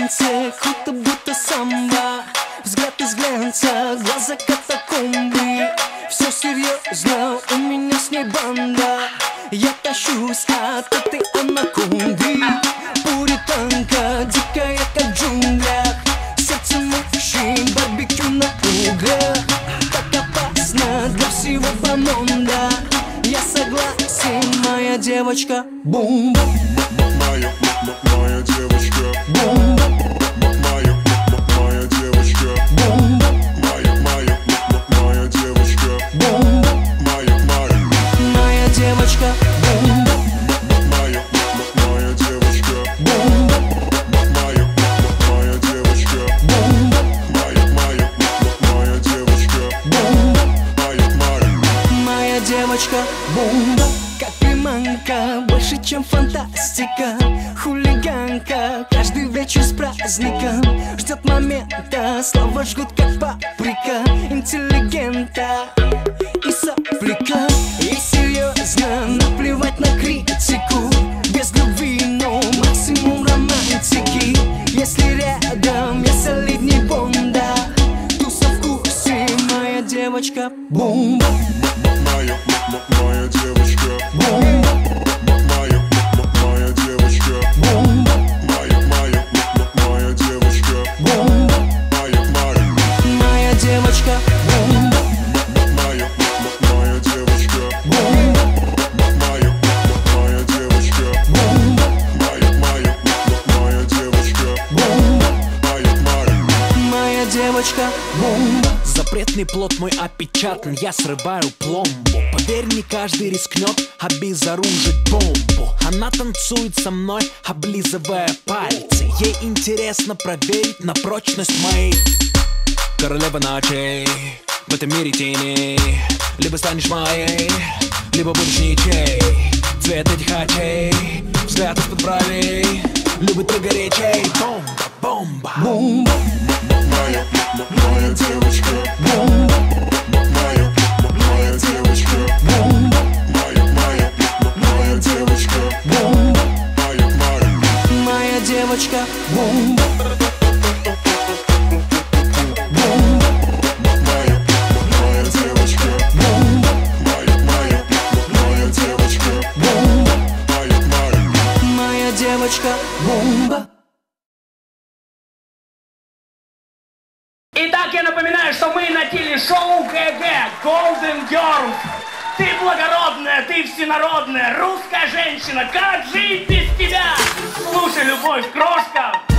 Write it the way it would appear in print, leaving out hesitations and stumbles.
танце, круто будто самбо. Взгляд из глянца, глаза катакомбы. Все серьезно, у меня с ней банда. Я тащусь от этой анаконды. Пуританка, дикая как в джунглях. Сердце мужчин, барбекю на углях. Так опасно для всего бомонда. Я согласен, моя девочка, бум. Моя девочка, бум. моя девочка, Бум. моя девочка, Бум. моя девочка, бум. моя девочка, Бум. моя девочка, Бум. моя девочка, Бум. моя девочка, бум. Как приманка, больше чем фантастика. Хулиганка, каждый вечер с праздником. Ждет момента, слова жгут как паприка. Интеллигента и сопляка. И серьезно, наплевать на критику. Без любви, но максимум романтики. Если рядом я солидней Бонда, ту со вкусе, моя девочка, бум. моя девочка, Бум. моя девочка, Бум. моя девочка, Бум. моя девочка, бум. моя девочка, Бум. моя девочка, Бум. моя девочка, Бум. моя девочка, бум. Запретный плод мой опечатан, я срываю пломбу. Поверь, не каждый рискнет обезоружить бомбу. Она танцует со мной, облизывая пальцы. Ей интересно проверить на прочность моей. Королева ночей, в этом мире теней. Либо станешь моей, либо будешь ничей. Цвет этих очей, взгляд из-под бровей. Любит прогоречей, бомба, бомба. Бум. моя девочка, Бум. моя девочка, Бум. моя девочка, Бум. моя девочка, бум. Бум. моя девочка, Бум. моя девочка, Бум. моя девочка, бомба. Итак, я напоминаю, что мы на телешоу ГГ Golden Girls. Ты благородная, ты всенародная, русская женщина. Как жить без тебя? Слушай, любовь, крошка.